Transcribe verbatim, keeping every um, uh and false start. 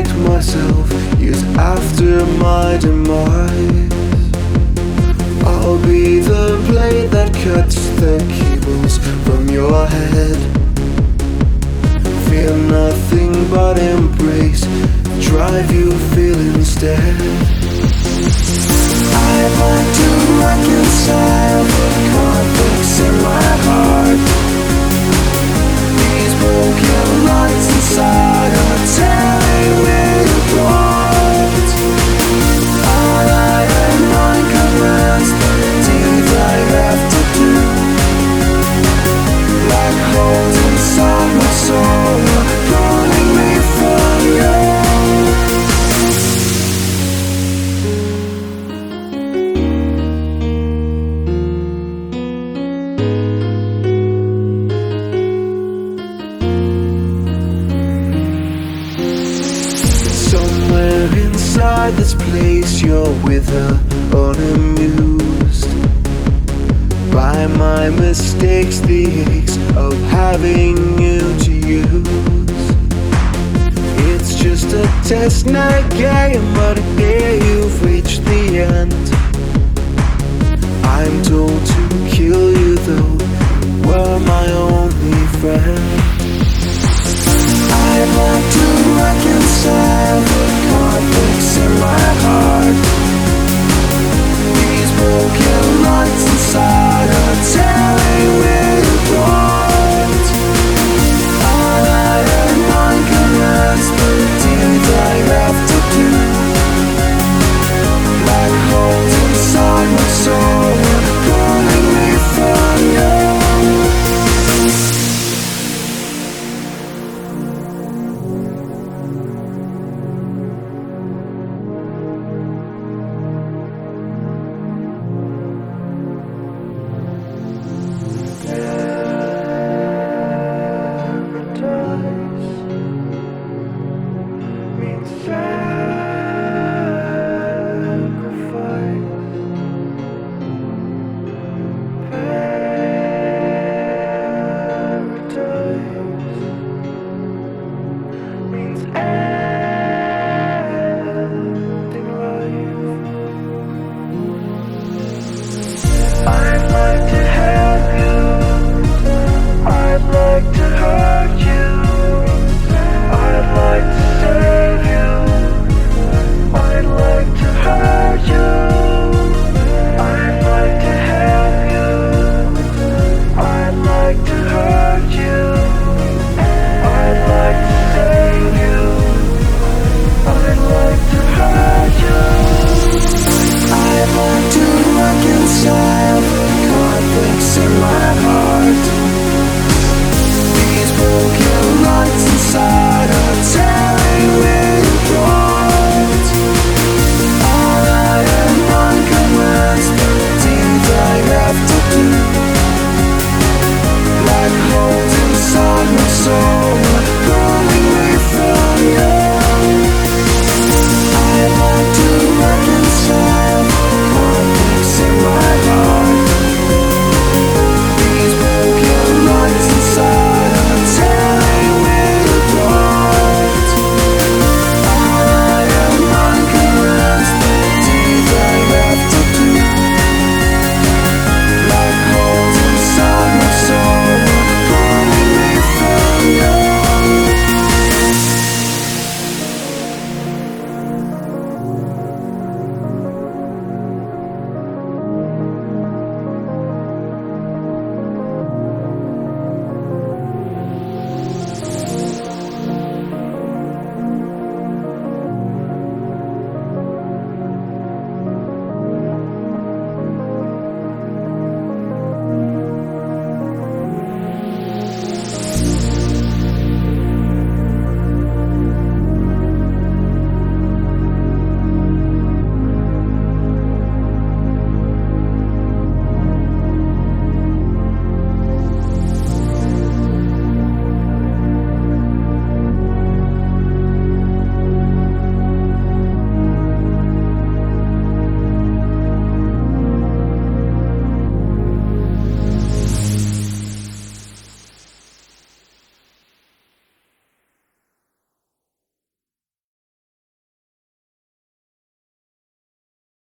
write myself years after my demise. I'll be the blade that cuts the cables from your head. Fear nothing but embrace, drive you feel instead. I'd like to reconcile the conflicts in my heart. These broken lights inside are tearing me apart. All I have nine commands, the deeds I have to do. Black holes inside my soul are pulling me from you. Somewhere inside this place you're with her, unamused by my mistakes, the aches of having you to use. It's just a test, not a game, but here you've reached the end. I'm told to kill you though, you were my only friend. I'd like to reconcile the